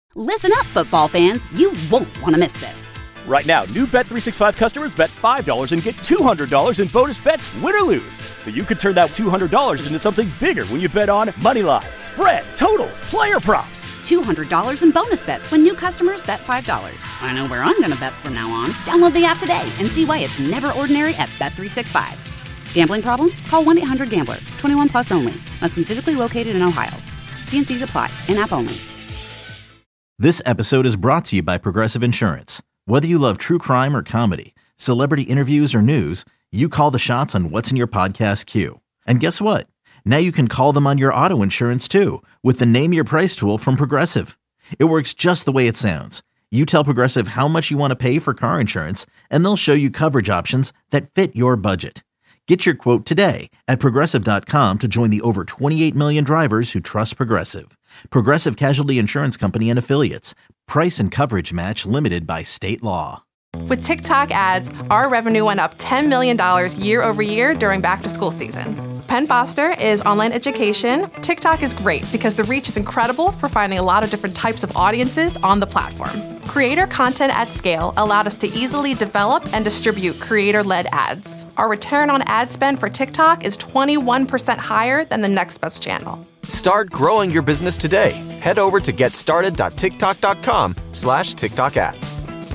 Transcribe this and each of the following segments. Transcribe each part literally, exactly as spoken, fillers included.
Listen up, football fans. You won't want to miss this. Right now, new Bet three sixty-five customers bet five dollars and get two hundred dollars in bonus bets, win or lose. So you could turn that two hundred dollars into something bigger when you bet on moneyline, spread, totals, player props. two hundred dollars in bonus bets when new customers bet five dollars. I know where I'm going to bet from now on. Download the app today and see why it's never ordinary at Bet three sixty-five. Gambling problem? Call one eight hundred gambler. twenty-one plus only. Must be physically located in Ohio. T and C's apply. In-app only. This episode is brought to you by Progressive Insurance. Whether you love true crime or comedy, celebrity interviews or news, you call the shots on what's in your podcast queue. And guess what? Now you can call them on your auto insurance too with the Name Your Price tool from Progressive. It works just the way it sounds. You tell Progressive how much you want to pay for car insurance, and they'll show you coverage options that fit your budget. Get your quote today at Progressive dot com to join the over twenty-eight million drivers who trust Progressive. Progressive Casualty Insurance Company and Affiliates. Price and coverage match limited by state law. With TikTok ads, our revenue went up ten million dollars year over year during back-to-school season. Penn Foster is online education. TikTok is great because the reach is incredible for finding a lot of different types of audiences on the platform. Creator content at scale allowed us to easily develop and distribute creator-led ads. Our return on ad spend for TikTok is twenty-one percent higher than the next best channel. Start growing your business today. Head over to getstarted.tiktok.com slash TikTok ads.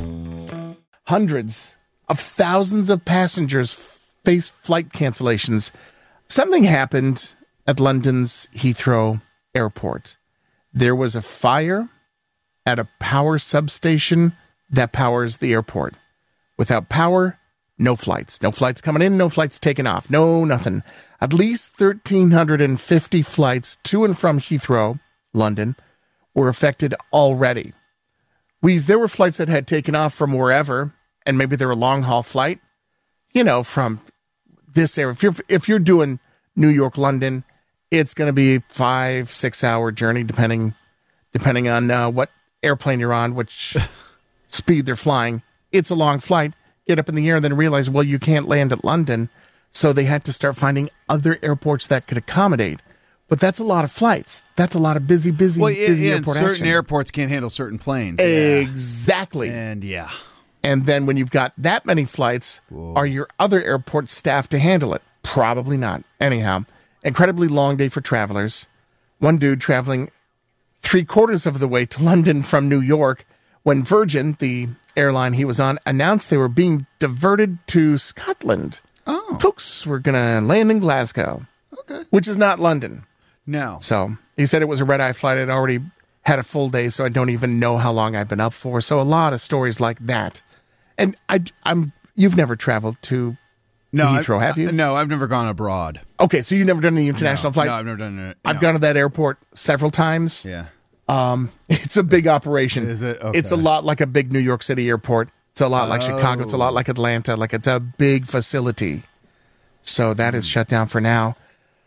Hundreds of thousands of passengers face flight cancellations. Something happened at London's Heathrow Airport. There was a fire at a power substation that powers the airport. Without power, no flights. No flights coming in, no flights taking off. No, nothing. At least one thousand three hundred fifty flights to and from Heathrow, London, were affected already. Weez, there were flights that had taken off from wherever, and maybe they were a long-haul flight, you know, from this area. If you're, if you're doing New York, London, it's going to be five, six-hour journey, depending depending on uh, what airplane you're on, which speed they're flying. It's a long flight. Get up in the air and then realize, well, you can't land at London. So they had to start finding other airports that could accommodate. But that's a lot of flights. That's a lot of busy, busy, well, yeah, busy yeah, airport certain action. airports can't handle certain planes. Exactly. Yeah. And yeah. And then when you've got that many flights, Whoa. Are your other airports staffed to handle it? Probably not. Anyhow, incredibly long day for travelers. One dude traveling three quarters of the way to London from New York when Virgin, the airline he was on, announced they were being diverted to Scotland. Oh. Folks were going to land in Glasgow, okay, which is not London. No. So he said it was a red-eye flight. I'd already had a full day, so I don't even know how long I've been up for. So a lot of stories like that. And I, I'm you've never traveled to no, Heathrow, I've, have you? Uh, no, I've never gone abroad. Okay, so you've never done the international no, flight? No, I've never done it. I've no. gone to that airport several times. Yeah. Um, it's a big operation. Is it? Okay. It's a lot like a big New York City airport. It's a lot like oh. Chicago. It's a lot like Atlanta. Like it's a big facility. So that is shut down for now.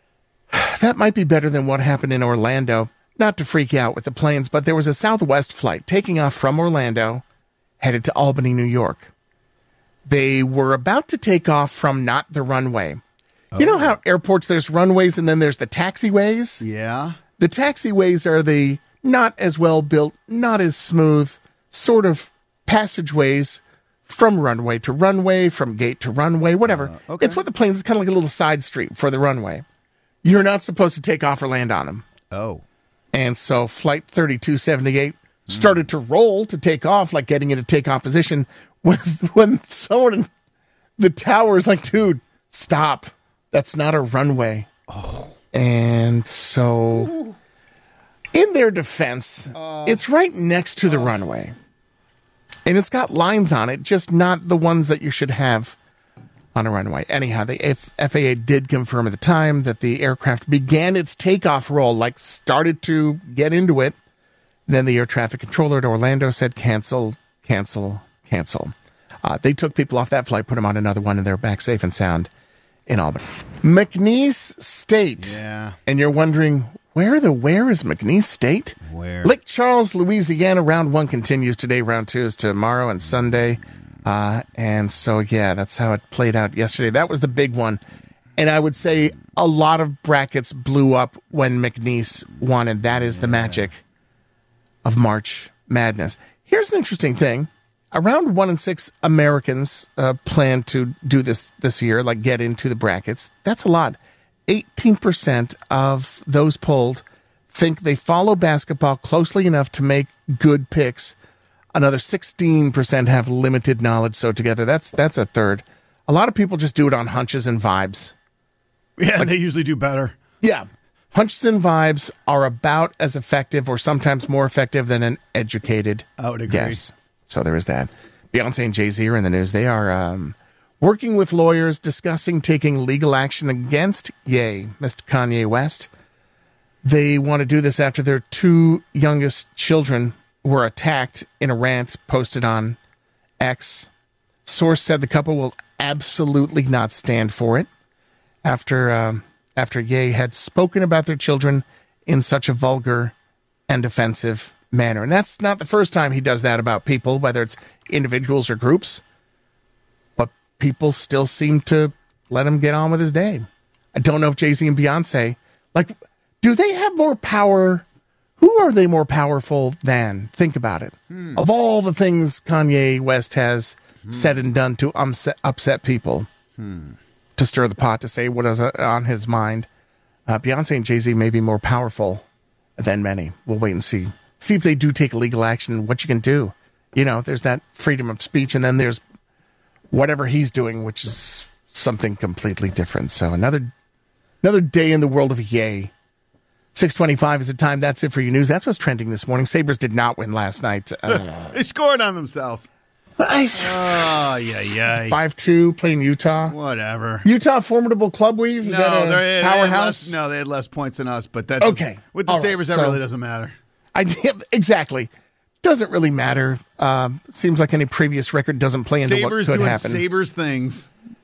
That might be better than what happened in Orlando. Not to freak out with the planes, but there was a Southwest flight taking off from Orlando, headed to Albany, New York. They were about to take off from not the runway. Oh. You know how airports, there's runways and then there's the taxiways? Yeah. The taxiways are the not as well built, not as smooth, sort of passageways from runway to runway, from gate to runway, whatever. Uh, okay. It's what the planes, it's kind of like a little side street for the runway. You're not supposed to take off or land on them. Oh. And so Flight thirty-two seventy-eight started mm. to roll to take off, like getting into takeoff position, when, when someone in the tower is like, dude, stop. That's not a runway. Oh. And so, Ooh. in their defense, uh, it's right next to the uh, runway. And it's got lines on it, just not the ones that you should have on a runway. Anyhow, the F A A did confirm at the time that the aircraft began its takeoff roll, like started to get into it. Then the air traffic controller at Orlando said, cancel, cancel, cancel. Uh, they took people off that flight, put them on another one, and they're back safe and sound in Albany. McNeese State. Yeah. And you're wondering, where the where is McNeese State? Where? Lake Charles, Louisiana. Round one continues today. Round two is tomorrow and Sunday. Uh, and so, yeah, that's how it played out yesterday. That was the big one. And I would say a lot of brackets blew up when McNeese won, and that is the magic of March madness. Here's an interesting thing. Around one in six Americans uh, plan to do this this year, like get into the brackets. That's a lot. eighteen percent of those polled think they follow basketball closely enough to make good picks. Another sixteen percent have limited knowledge. So together, that's that's a third. A lot of people just do it on hunches and vibes. Yeah, Like- they usually do better. Yeah. Hunches and vibes are about as effective or sometimes more effective than an educated I would agree. guess. So there is that. Beyonce and Jay-Z are in the news. They are um, working with lawyers discussing taking legal action against Ye, Mister Kanye West. They want to do this after their two youngest children were attacked in a rant posted on X. Source said the couple will absolutely not stand for it after um, after Ye had spoken about their children in such a vulgar and offensive manner. And that's not the first time he does that about people, whether it's individuals or groups. But people still seem to let him get on with his day. I don't know if Jay-Z and Beyonce, like, do they have more power? Who are they more powerful than? Think about it. Hmm. Of all the things Kanye West has hmm. said and done to upset, upset people, hmm. to stir the pot, to say what is on his mind, uh, Beyonce and Jay-Z may be more powerful than many. We'll wait and see. See if they do take legal action and what you can do. You know, there's that freedom of speech, and then there's whatever he's doing, which is something completely different. So another another day in the world of Ye. six twenty-five is the time. That's it for your news. That's what's trending this morning. Sabres did not win last night. Uh, They scored on themselves. Oh, yeah, yeah. five two playing Utah. Whatever. Utah, formidable club, Weeze? Is No, that a they they had powerhouse? less, no, they had less points than us, but that Okay. doesn't- with the All right. Sabres, that So- really doesn't matter. I, exactly. Doesn't really matter. Um, seems like any previous record doesn't play into Sabres what could doing happen. Sabres things.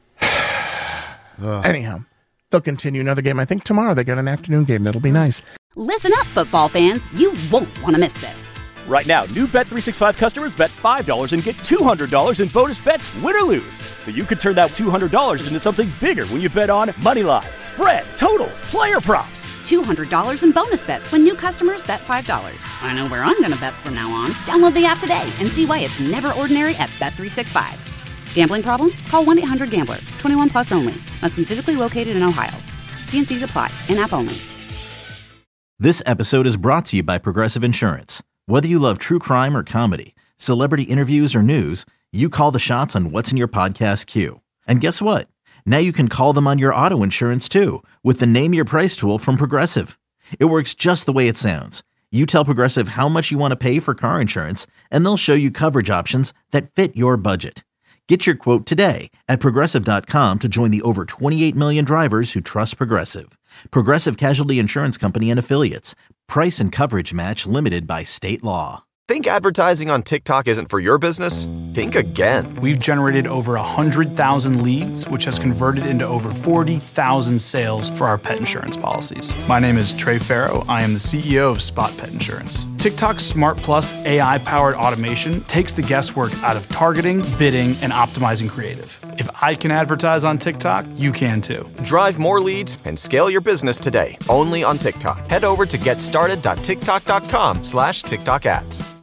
Anyhow, they'll continue another game. I think tomorrow they got an afternoon game. That'll be nice. Listen up, football fans. You won't want to miss this. Right now, new Bet three sixty-five customers bet five dollars and get two hundred dollars in bonus bets, win or lose. So you could turn that two hundred dollars into something bigger when you bet on Moneyline, spread, totals, player props. two hundred dollars in bonus bets when new customers bet five dollars. I know where I'm going to bet from now on. Download the app today and see why it's never ordinary at Bet three sixty-five. Gambling problem? Call one eight hundred gambler. twenty-one plus only. Must be physically located in Ohio. T and C's apply. In-app only. This episode is brought to you by Progressive Insurance. Whether you love true crime or comedy, celebrity interviews or news, you call the shots on what's in your podcast queue. And guess what? Now you can call them on your auto insurance too with the Name Your Price tool from Progressive. It works just the way it sounds. You tell Progressive how much you want to pay for car insurance, and they'll show you coverage options that fit your budget. Get your quote today at Progressive dot com to join the over twenty-eight million drivers who trust Progressive. Progressive Casualty Insurance Company and Affiliates. Price and coverage match limited by state law. Think advertising on TikTok isn't for your business? Think again. We've generated over one hundred thousand leads, which has converted into over forty thousand sales for our pet insurance policies. My name is Trey Farrow. I am the C E O of Spot Pet Insurance. TikTok's Smart Plus A I-powered automation takes the guesswork out of targeting, bidding, and optimizing creative. If I can advertise on TikTok, you can too. Drive more leads and scale your business today, only on TikTok. Head over to getstarted dot tiktok dot com slash TikTok ads.